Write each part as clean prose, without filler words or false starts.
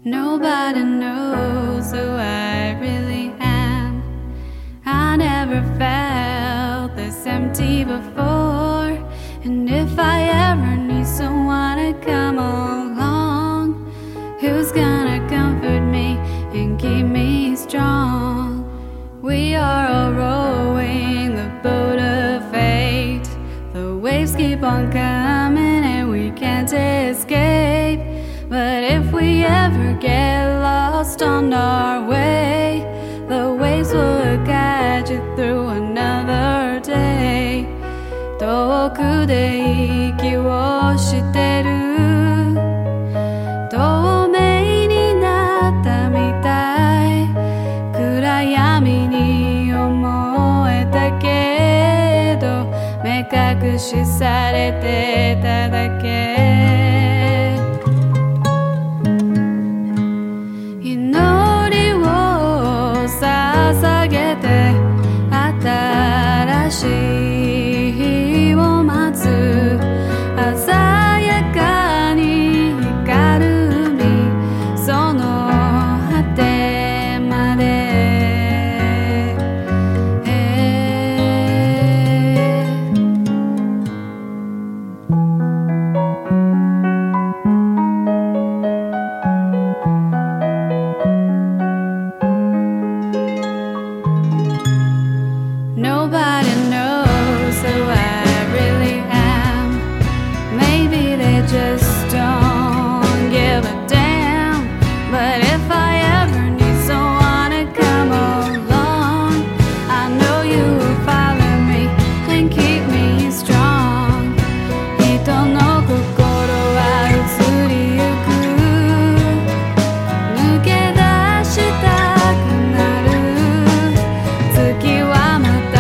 Nobody knows who I really am. I never felt this empty before. And if I ever need someone to come along, who's gonna comfort me and keep me strong? We are all rowing the boat of fate. The waves keep on coming and we can't escape. But if we ever get lost on our way, the waves will guide you through another day. 遠くで息をしてる透明になったみたい暗闇に思えたけど目隠しされてただけ捧げて新しい日を待つ鮮やかに光る海その果てまでNobody knows who I really am. Maybe they just don't give a damn. But if I ever need someone to come along, I know you will follow me and keep me strong. 人の心は移りゆく抜け出したくなる月は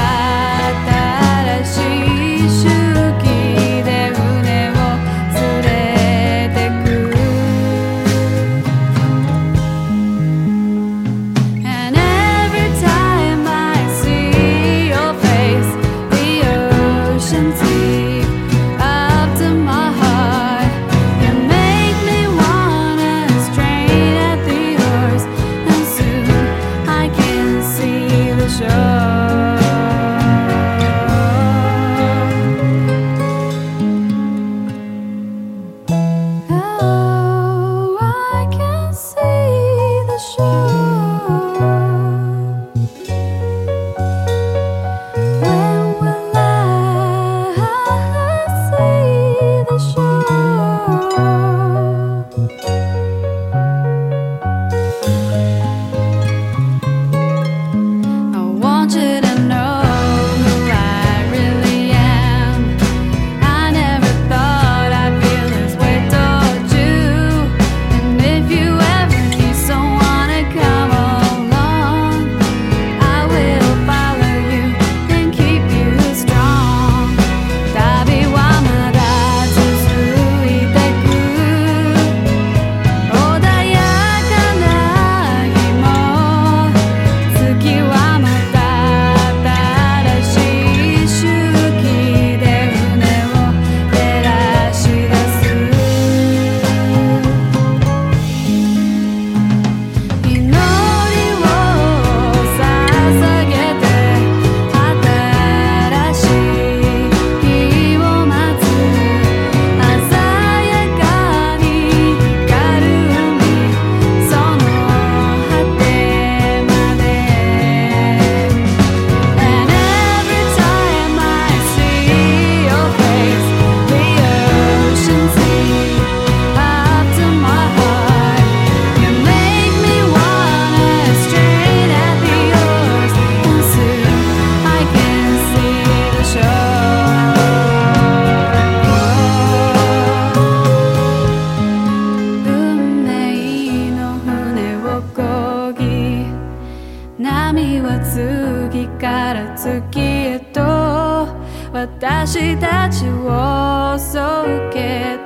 波は次から次へと私たちを襲うけど